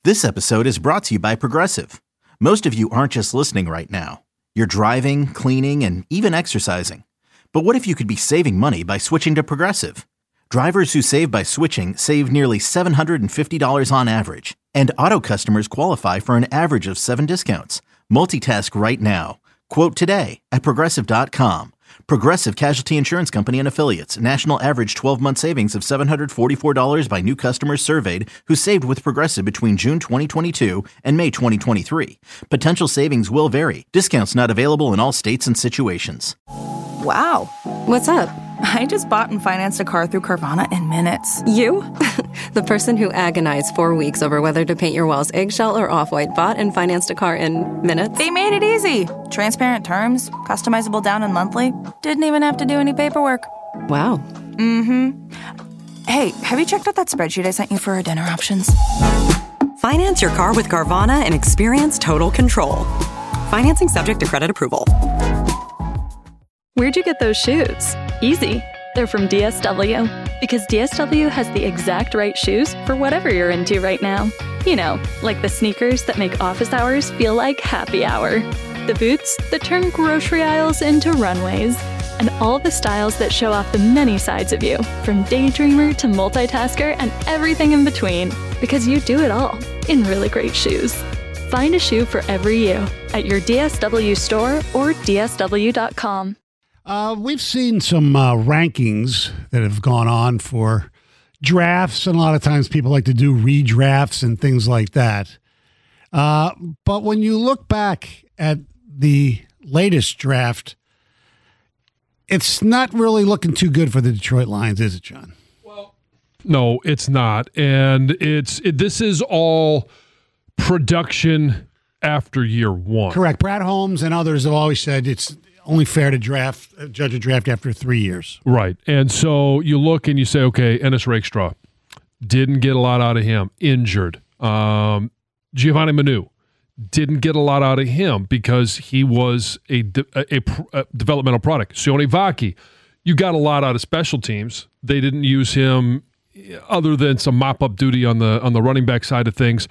This episode is brought to you by Progressive. Most of you aren't just listening right now. You're driving, cleaning, and even exercising. But what if you could be saving money by switching to Progressive? Drivers who save by switching save nearly $750 on average. And auto customers qualify for an average of 7 discounts. Multitask right now. Quote today at Progressive.com. Progressive Casualty Insurance Company and Affiliates. National average 12-month savings of $744 by new customers surveyed who saved with Progressive between June 2022 and May 2023. Potential savings will vary. Discounts not available in all states and situations. Wow. What's up? I just bought and financed a car through Carvana in minutes. You? The person who agonized 4 weeks over whether to paint your walls eggshell or off-white bought and financed a car in minutes? They made it easy. Transparent terms, customizable down and monthly. Didn't even have to do any paperwork. Wow. Mm-hmm. Hey, have you checked out that spreadsheet I sent you for our dinner options? Finance your car with Carvana and experience total control. Financing subject to credit approval. Where'd you get those shoes? Easy. They're from DSW. Because DSW has the exact right shoes for whatever you're into right now. You know, like the sneakers that make office hours feel like happy hour. The boots that turn grocery aisles into runways. And all the styles that show off the many sides of you, from daydreamer to multitasker and everything in between. Because you do it all in really great shoes. Find a shoe for every you at your DSW store or DSW.com. We've seen some rankings that have gone on for drafts, and a lot of times people like to do redrafts and things like that. But when you look back at the latest draft, it's not really looking too good for the Detroit Lions, is it, John? Well, no, it's not. And this is all production after year one. Correct. Brad Holmes and others have always said it's only fair to judge a draft after 3 years. Right. And so you look and you say, okay, Ennis Rakestraw, didn't get a lot out of him, injured. Giovanni Manu, didn't get a lot out of him because he was a developmental product. Sione Vaki, you got a lot out of special teams. They didn't use him other than some mop-up duty on the running back side of things.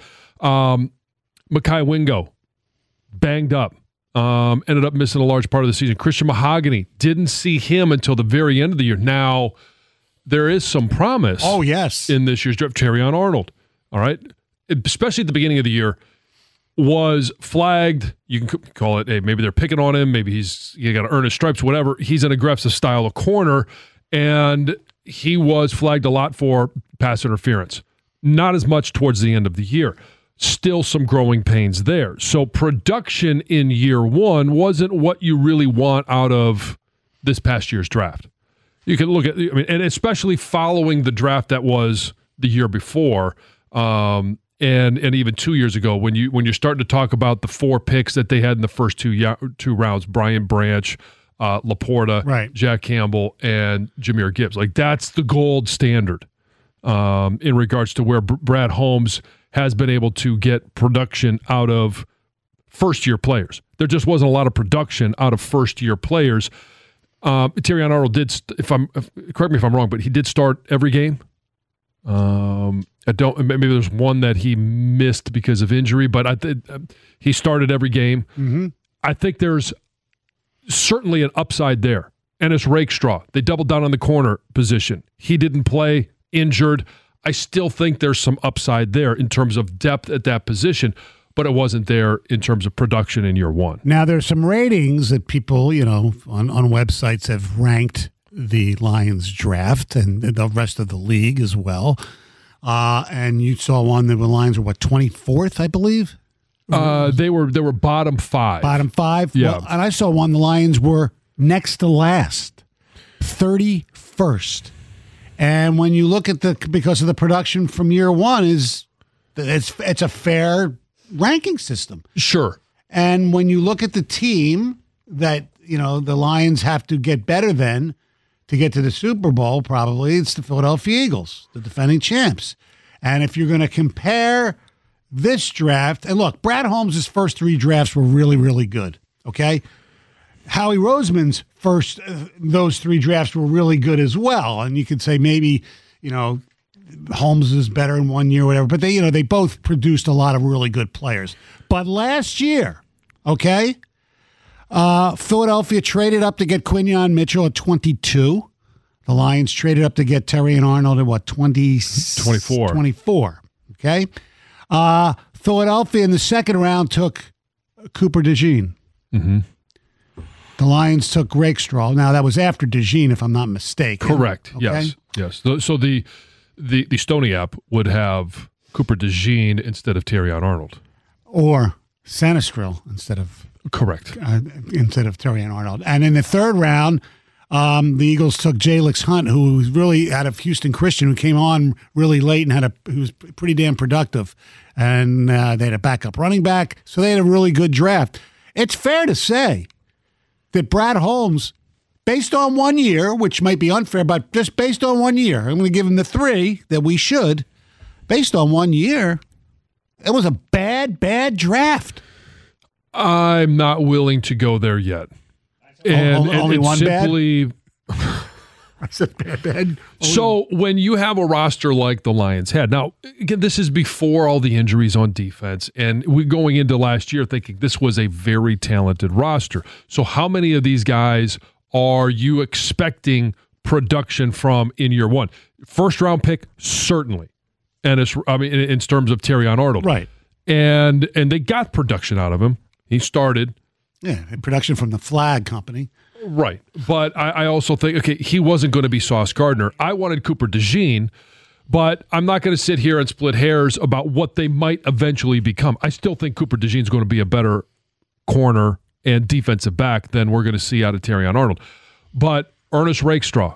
Mekhi Wingo, banged up. Ended up missing a large part of the season. Christian Mahogany, didn't see him until the very end of the year. Now, there is some promise. Oh, yes. In this year's draft. Terrion Arnold, all right? Especially at the beginning of the year, was flagged. You can call it, hey, maybe they're picking on him. Maybe you got to earn his stripes, whatever. He's an aggressive style of corner, and he was flagged a lot for pass interference. Not as much towards the end of the year. Still some growing pains there. So production in year one wasn't what you really want out of this past year's draft. You can look at, and especially following the draft that was the year before, and even 2 years ago, when you're starting to talk about the 4 picks that they had in the first two rounds, Brian Branch, Laporta, right, Jack Campbell, and Jahmyr Gibbs. Like, that's the gold standard in regards to where Brad Holmes has been able to get production out of first-year players. There just wasn't a lot of production out of first-year players. Terrion Arnold did, correct me if I'm wrong, but he did start every game. Maybe there's one that he missed because of injury, but he started every game. Mm-hmm. I think there's certainly an upside there. Ennis Rakestraw, they doubled down on the corner position. He didn't play, injured. I still think there's some upside there in terms of depth at that position, but it wasn't there in terms of production in year one. Now, there's some ratings that people, on websites have ranked the Lions draft and the rest of the league as well. And you saw one that the Lions were, 24th, I believe? They were bottom 5. Bottom 5? Yeah. Well, and I saw one the Lions were next to last, 31st. And when you look at because of the production from year one, it's a fair ranking system. Sure. And when you look at the team that, the Lions have to get better than to get to the Super Bowl, probably it's the Philadelphia Eagles, the defending champs. And if you're going to compare this draft, and look, Brad Holmes' first 3 drafts were really, really good, okay? Howie Roseman's those 3 drafts were really good as well. And you could say maybe, Holmes is better in 1 year, whatever. But they both produced a lot of really good players. But last year, okay, Philadelphia traded up to get Quinyon Mitchell at 22. The Lions traded up to get Terry and Arnold at what, 24. 24, okay? Philadelphia in the second round took Cooper DeJean. Mm-hmm. The Lions took Rakestraw. Now, that was after DeJean, if I'm not mistaken. Correct. Okay? Yes. So the Stony app would have Cooper DeJean instead of Terrion Arnold. Or Sanistril instead of... Correct. Instead of Terrion Arnold. And in the third round, the Eagles took Jalix Hunt, who was really out of Houston Christian, who came on really late and who was pretty damn productive. And they had a backup running back, so they had a really good draft. It's fair to say that Brad Holmes, based on 1 year, which might be unfair, but just based on 1 year, I'm going to give him the 3 that we should. Based on 1 year, it was a bad draft. I'm not willing to go there yet. And only one simply, bad? I said bad. So when you have a roster like the Lions had, now, again, this is before all the injuries on defense, and we're going into last year thinking this was a very talented roster. So how many of these guys are you expecting production from in year one? First round pick, certainly. And in terms of Terrion Arnold. Right. And they got production out of him. He started. Yeah, production from the Flag Company. Right. But I also think, okay, he wasn't going to be Sauce Gardner. I wanted Cooper DeJean, but I'm not going to sit here and split hairs about what they might eventually become. I still think Cooper DeJean's going to be a better corner and defensive back than we're going to see out of Terrion Arnold. But Ennis Rakestraw,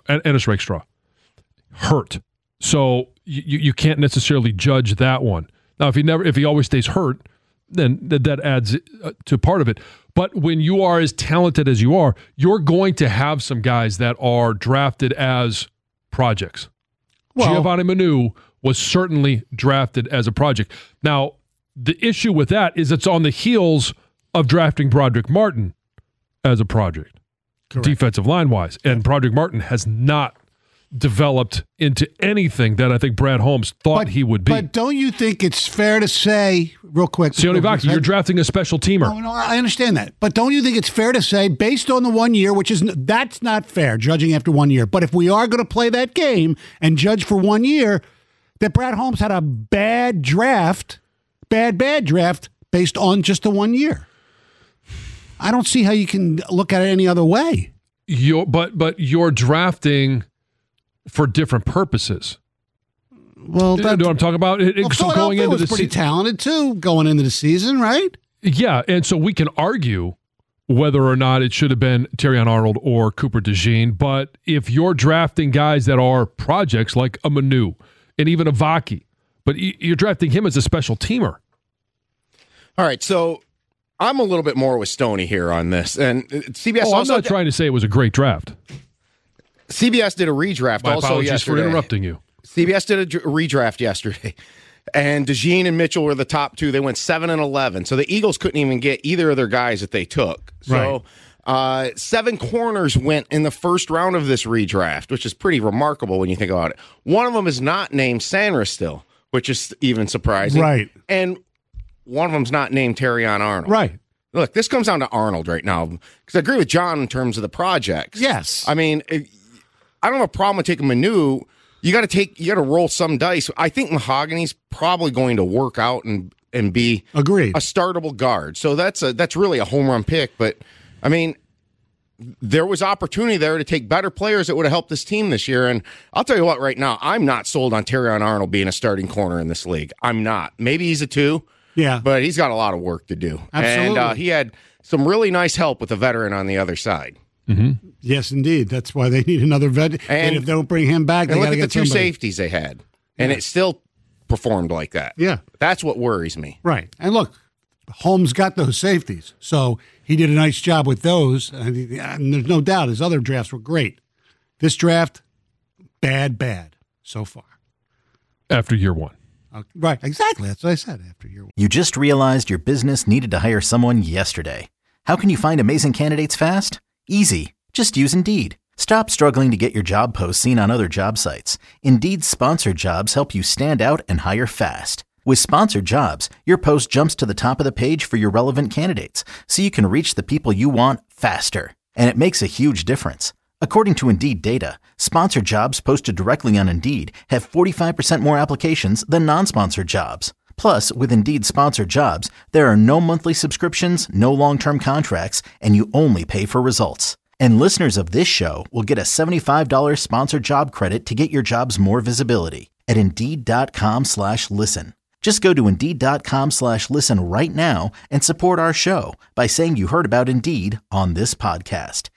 hurt. So you can't necessarily judge that one. Now, if he always stays hurt, then that adds to part of it. But when you are as talented as you are, you're going to have some guys that are drafted as projects. Well, Giovanni Manu was certainly drafted as a project. Now, the issue with that is it's on the heels of drafting Broderick Martin as a project, correct, defensive line-wise. And Broderick Martin has not developed into anything that I think Brad Holmes thought he would be. But don't you think it's fair to say, real quick... Sione Vaki, you're drafting a special teamer. No, I understand that. But don't you think it's fair to say, based on the 1 year, that's not fair, judging after 1 year. But if we are going to play that game and judge for 1 year, that Brad Holmes had a bad draft based on just the 1 year. I don't see how you can look at it any other way. But you're drafting for different purposes. Well, you know what I'm talking about? So going into the pretty talented too, going into the season, right? Yeah, and so we can argue whether or not it should have been Terrion Arnold or Cooper DeJean, but if you're drafting guys that are projects like a Manu and even a Vaki, but you're drafting him as a special teamer. All right, so I'm a little bit more with Stoney here on this, and CBS. I'm not trying to say it was a great draft. CBS did a redraft also yesterday. For interrupting you. CBS did a redraft yesterday, and DeJean and Mitchell were the top two. They went 7 and 11, so the Eagles couldn't even get either of their guys that they took. So 7 corners went in the first round of this redraft, which is pretty remarkable when you think about it. One of them is not named Sandra still, which is even surprising. Right. And one of them's not named Terrion Arnold. Right. Look, this comes down to Arnold right now, because I agree with John in terms of the projects. Yes. I mean, I don't have a problem with taking Manu. You got to roll some dice. I think Mahogany's probably going to work out and be a startable guard. So that's really a home run pick. But I mean, there was opportunity there to take better players that would have helped this team this year. And I'll tell you what, right now, I'm not sold on Terrion Arnold being a starting corner in this league. I'm not. Maybe he's a 2. Yeah, but he's got a lot of work to do. Absolutely. And he had some really nice help with a veteran on the other side. Mm-hmm. Yes, indeed. That's why they need another vet. And if they don't bring him back, they got to get somebody. Look at the 2 safeties they had, and it still performed like that. Yeah. That's what worries me. Right. And look, Holmes got those safeties, so he did a nice job with those. And there's no doubt his other drafts were great. This draft, bad so far. After year one. Right, exactly. That's what I said, after year one. You just realized your business needed to hire someone yesterday. How can you find amazing candidates fast? Easy. Just use Indeed. Stop struggling to get your job post seen on other job sites. Indeed's sponsored jobs help you stand out and hire fast. With sponsored jobs, your post jumps to the top of the page for your relevant candidates, so you can reach the people you want faster. And it makes a huge difference. According to Indeed data, sponsored jobs posted directly on Indeed have 45% more applications than non-sponsored jobs. Plus, with Indeed sponsored jobs, there are no monthly subscriptions, no long-term contracts, and you only pay for results. And listeners of this show will get a $75 sponsored job credit to get your jobs more visibility at Indeed.com/listen. Just go to Indeed.com/listen right now and support our show by saying you heard about Indeed on this podcast.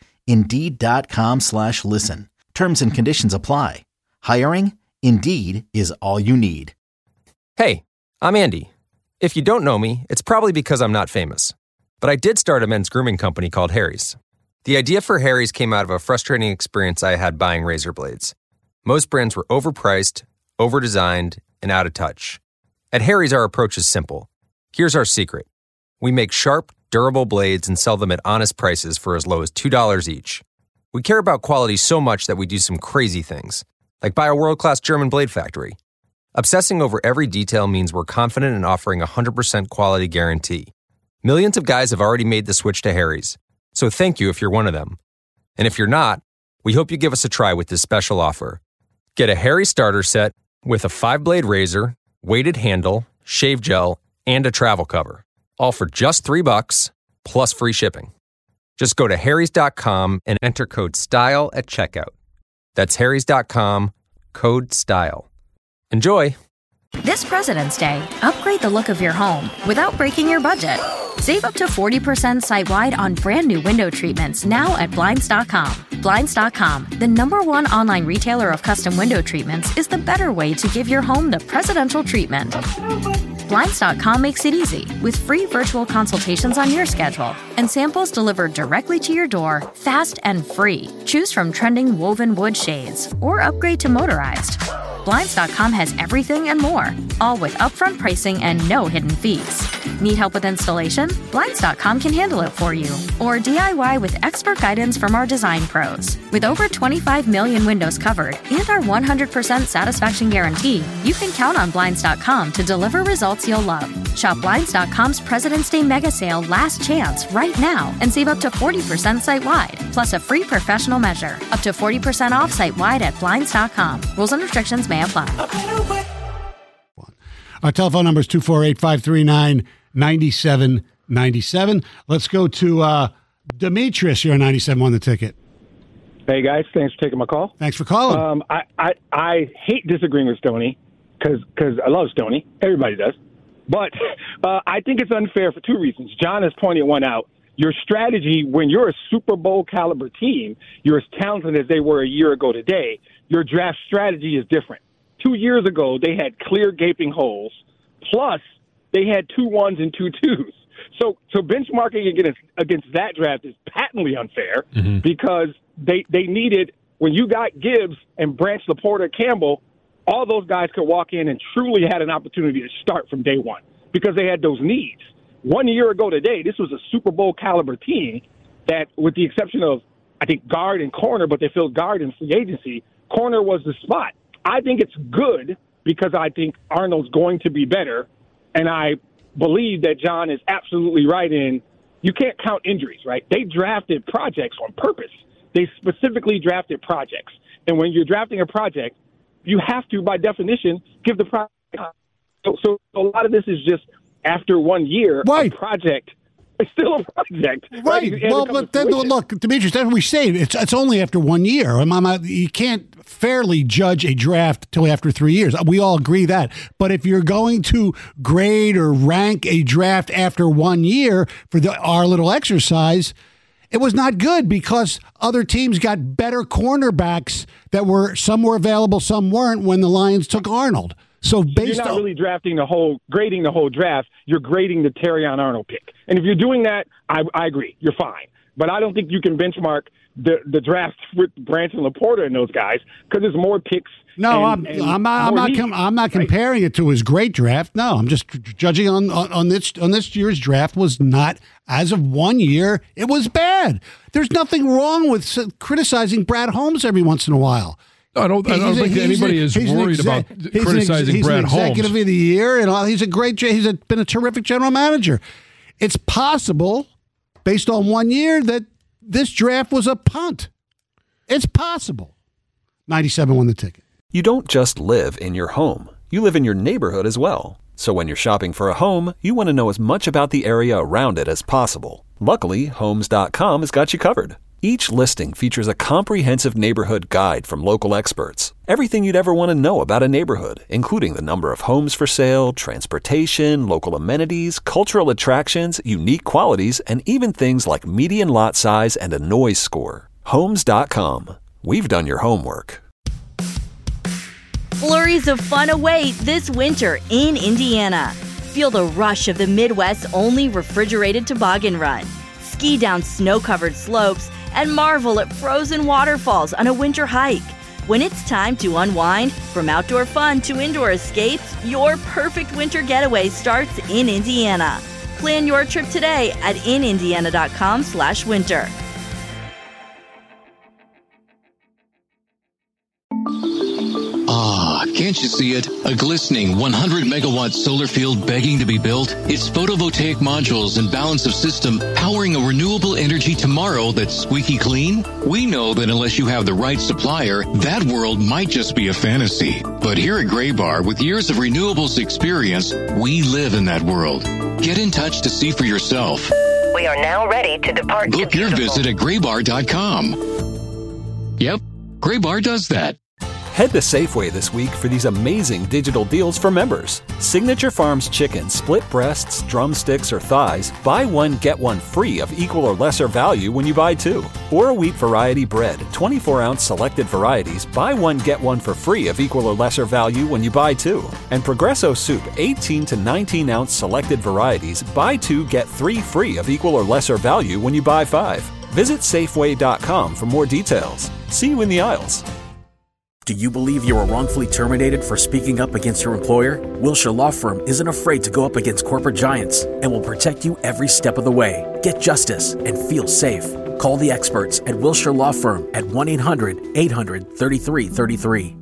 Indeed.com/listen. Terms and conditions apply. Hiring? Indeed is all you need. Hey, I'm Andy. If you don't know me, it's probably because I'm not famous. But I did start a men's grooming company called Harry's. The idea for Harry's came out of a frustrating experience I had buying razor blades. Most brands were overpriced, overdesigned, and out of touch. At Harry's, our approach is simple. Here's our secret. We make sharp, durable blades and sell them at honest prices for as low as $2 each. We care about quality so much that we do some crazy things, like buy a world-class German blade factory. Obsessing over every detail means we're confident in offering a 100% quality guarantee. Millions of guys have already made the switch to Harry's. So thank you if you're one of them. And if you're not, we hope you give us a try with this special offer. Get a Harry starter set with a 5-blade razor, weighted handle, shave gel, and a travel cover. All for just $3 plus free shipping. Just go to harrys.com and enter code STYLE at checkout. That's harrys.com, code STYLE. Enjoy! This President's Day, upgrade the look of your home without breaking your budget. Save up to 40% site-wide on brand new window treatments now at Blinds.com. Blinds.com, the #1 online retailer of custom window treatments, is the better way to give your home the presidential treatment. Blinds.com makes it easy with free virtual consultations on your schedule and samples delivered directly to your door, fast and free. Choose from trending woven wood shades or upgrade to motorized. Blinds.com has everything and more, all with upfront pricing and no hidden fees. Need help with installation? Blinds.com can handle it for you. Or DIY with expert guidance from our design pros. With over 25 million windows covered and our 100% satisfaction guarantee, you can count on Blinds.com to deliver results you'll love. Shop Blinds.com's President's Day mega sale last chance right now and save up to 40% site-wide, plus a free professional measure. Up to 40% off site-wide at Blinds.com. Rules and restrictions may apply. Our telephone number is 248-539-9797. Let's go to Demetrius. You're on 97 on the ticket. Hey, guys. Thanks for taking my call. Thanks for calling. I hate disagreeing with Stoney because I love Stoney. Everybody does. But I think it's unfair for two reasons. John has pointed one out. Your strategy, when you're a Super Bowl caliber team, you're as talented as they were a year ago today, your draft strategy is different. 2 years ago, they had clear gaping holes, plus they had 2 1s and 2 2s. So benchmarking against that draft is patently unfair because they needed, when you got Gibbs and Branch, Laporta, Campbell, all those guys could walk in and truly had an opportunity to start from day one because they had those needs. 1 year ago today, this was a Super Bowl caliber team that, with the exception of, I think, guard and corner, but they filled guard in free agency, corner was the spot. I think it's good because I think Arnold's going to be better, and I believe that John is absolutely right in you can't count injuries, right? They drafted projects on purpose. They specifically drafted projects. And when you're drafting a project, you have to, by definition, give the project. So a lot of this is just after 1 year, right. A project. It's still a project. Right. Well, but then, look, Demetrius, that's what we say. It's only after 1 year. You can't fairly judge a draft till after 3 years. We all agree that. But if you're going to grade or rank a draft after 1 year for our little exercise, it was not good because other teams got better cornerbacks that were, some were available, some weren't when the Lions took Arnold. So you're not really grading the whole draft. You're grading the Terrion Arnold pick. And if you're doing that, I agree. You're fine. But I don't think you can benchmark the draft with Branson, Laporta, and those guys because there's more picks. No, I'm not comparing it to his great draft. No, I'm just judging on this year's draft was not, as of 1 year, it was bad. There's nothing wrong with criticizing Brad Holmes every once in a while. I don't think anybody is worried about criticizing Brad Holmes. He's an executive of the year, and he's been a terrific general manager. It's possible, based on 1 year, that this draft was a punt. It's possible. 97 won the ticket. You don't just live in your home. You live in your neighborhood as well. So when you're shopping for a home, you want to know as much about the area around it as possible. Luckily, Homes.com has got you covered. Each listing features a comprehensive neighborhood guide from local experts. Everything you'd ever want to know about a neighborhood, including the number of homes for sale, transportation, local amenities, cultural attractions, unique qualities, and even things like median lot size and a noise score. Homes.com. We've done your homework. Flurries of fun await this winter in Indiana. Feel the rush of the Midwest's only refrigerated toboggan run. Ski down snow-covered slopes and marvel at frozen waterfalls on a winter hike. When it's time to unwind, from outdoor fun to indoor escapes, your perfect winter getaway starts in Indiana. Plan your trip today at inindiana.com/winter. Ah, can't you see it? A glistening 100-megawatt solar field begging to be built? It's photovoltaic modules and balance of system powering a renewable energy tomorrow that's squeaky clean? We know that unless you have the right supplier, that world might just be a fantasy. But here at Graybar, with years of renewables experience, we live in that world. Get in touch to see for yourself. We are now ready to depart. Book your visit at graybar.com. Yep, Graybar does that. Head to Safeway this week for these amazing digital deals for members. Signature Farms chicken, split breasts, drumsticks, or thighs, buy one, get one free of equal or lesser value when you buy two. Or a wheat variety bread, 24-ounce selected varieties, buy one, get one for free of equal or lesser value when you buy two. And Progresso soup, 18 to 19-ounce selected varieties, buy two, get three free of equal or lesser value when you buy five. Visit Safeway.com for more details. See you in the aisles. Do you believe you were wrongfully terminated for speaking up against your employer? Wilshire Law Firm isn't afraid to go up against corporate giants and will protect you every step of the way. Get justice and feel safe. Call the experts at Wilshire Law Firm at 1-800-800-3333.